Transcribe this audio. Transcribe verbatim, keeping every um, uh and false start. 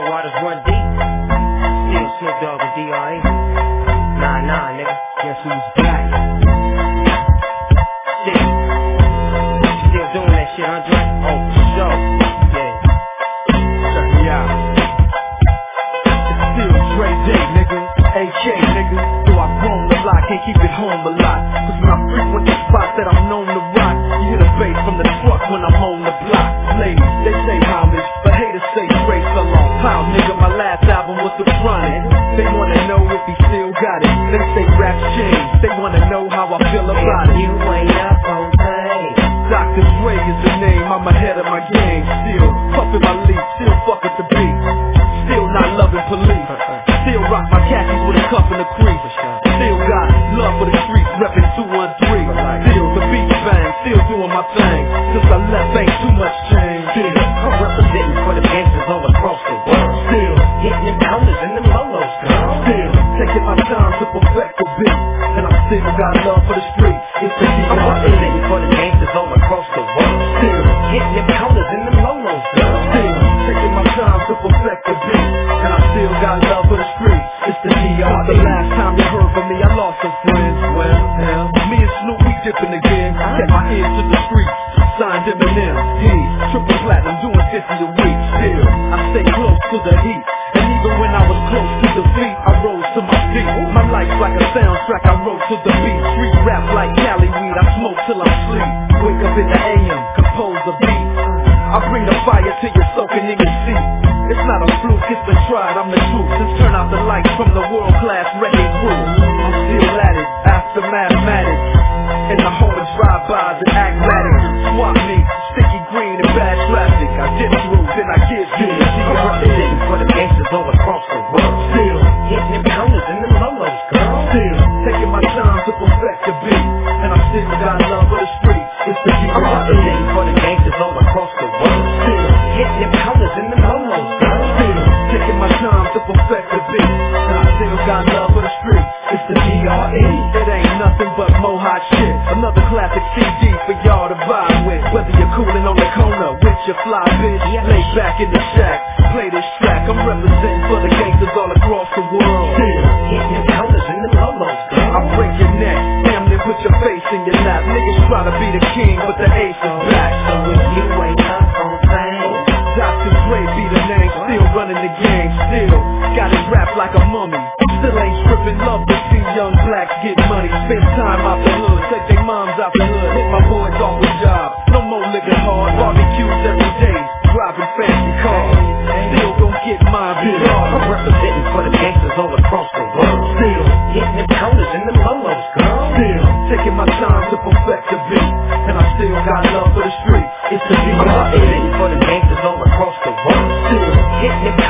waters run deep. Still Snoop Dogg and D R E. Nah, nah, nigga. Guess who's back? Still. Still doing that shit, Andre? Oh, for sure. Yeah. Check me out. It's still Dre Day, nigga. A K, nigga. Though I've grown a lot, can't keep it home a lot. Cause when I frequent the spots that I'm known to rock, you hear the bass from the truck when I'm on the block. Ladies, they say homage, but haters say straight so long. Pound, nigga, my last album was The Chronic. They wanna know if he still got it. They say rap's changed, they wanna know how I feel about it. You ain't up on things. Doctor Dre is the name, I'm ahead of my game. Still puffin' my leaf, still fuck with the beat. Still not loving police. Still rock my khakis with a cuff and a crease. Still got love for the streets, reppin' two one three. Still the beat bang, still doing my thing. Since I left, ain't too much change. Still, I'm representing for the gangsters all across the world. still, Hitting them counters and them lolos, girl. still taking my time to perfect the beat. And I still got love for the streets. It's the I'm representing for the gangsters all across the world. Still, Hitting them counters and them lolos, girl. still taking my time to perfect the beat. And I still got love for the streets. It's the D R. The last time you heard from me, I lost some friends. Well, hell, me and Snoop, we dipping again. Set my ears to the streets. Signed Eminem, he triple platinum, doing fifty a week. Still, I stay close to the heat. And even when I was close to defeat, I rose to my feet. My life's like a soundtrack, I wrote to the beat. Street rap like Cali weed, I smoke till I'm sleep. Wake up in the A M, compose a beat. I bring the fire till you're soaking in your seat. It's not a fluke, it's been tried, I'm the truth. Since turn out the lights from the world-class wrecking crew. I'm still at it, after mathematics. In the home of drive-bys and acmatics. Swap me, sticky green and bad traffic. I dip through, then I get to it. I'm representing for the gangsters all across the world. Still, Hitting them counters and them lolos, girl. still taking my time to perfect the beat. And I still got love for the streets. It's the D I'm R. representing for the gangsters all across the world. Still, Hitting them counters and them lolos, girl. still taking my time to perfect the beat. And I still got love for the streets. It's the D R E. It ain't nothing but mo hot shit. Another classic C D for y'all to vibe with. Whether you're cooling on the corner with your fly bitch, lay back in the shack, play this track. I'm representing for the gangsters all across the world. Still, Hitting them counters and them lolos, girl. I break your neck, family, put your face in your lap. Niggas try to be the king, but the ace is back. So if you ain't up on things, Doctor Dre be the name, still running the game, still got it wrapped like a mummy. Still ain't stripping, love to see young blacks get money. Spend time out the hood, take their moms out the hood, hit my boys off with jobs. No more living hard, barbecues every day, driving fancy cars. Still gon' get mine, big I'm hard. representing for the gangsters all across the world. Still, Hitting them counters and them lolos, girl. still taking my time to perfect the beat. And I still got love for the streets. It's the D I'm R E. representing for the gangsters all across the world. Still, Hitting them